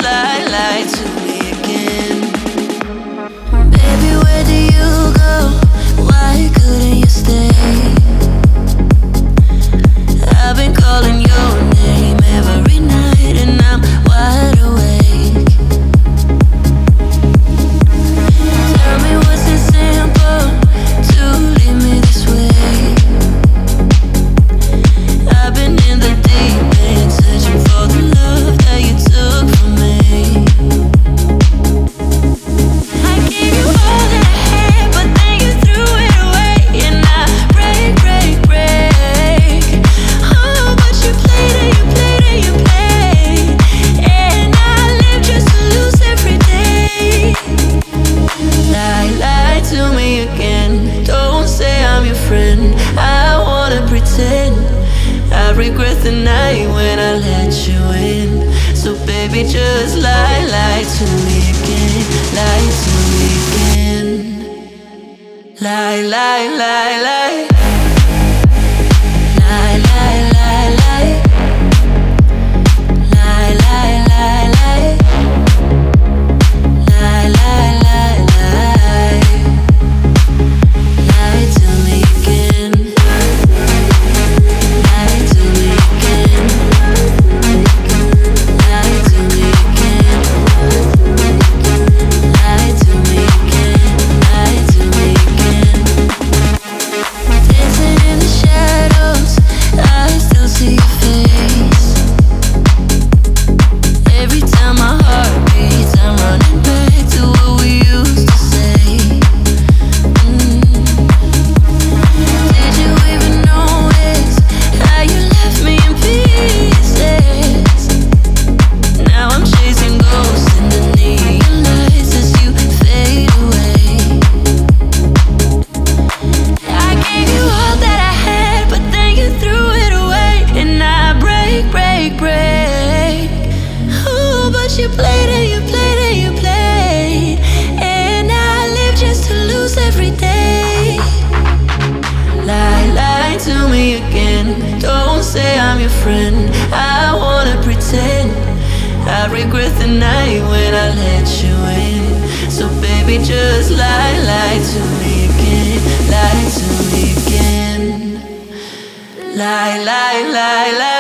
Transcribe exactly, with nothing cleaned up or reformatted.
lie, lie to me again. Baby, where do you go? Why couldn't you stay? I've been calling your name every night and I'm wide awake. Tell me, was it simple to leave me this way? I've been in the deep end, searching for the love that you took from me. I gave you all that I had, but then you threw it away, and I break, break, break. Oh, but you played it, you played it, you played, and I live just to lose every day. Lie, lie to me again. Don't say I'm your friend. I wanna pretend I regret the night when I let you in. So baby, just lie, lie to me again. Lie to me again. Lie, lie, lie, lie. Lie, lie, lie, lie. Lie, lie, lie, lie. Lie, lie, lie, lie. Lie to me again. Lie to me again. Lie to me again. Lie to me again. Lie to me again. Dancing in the shadows, I still see your face. Every time my heart beats, I'm running back to what we used to say. Mm. Did you even notice how you left me in pieces? Now I'm chasing ghosts in the neon lights as you fade away. I gave you all that I had, but then you threw it away, and I break, break, break. Ooh, but you played it, you played it, you played, and I live just to lose every day. Lie, lie to me again. Don't say I'm your friend. I wanna pretend I regret the night when I let you in. So baby, just lie, lie to me again. Lie to me again. Lie, lie, lie, lie.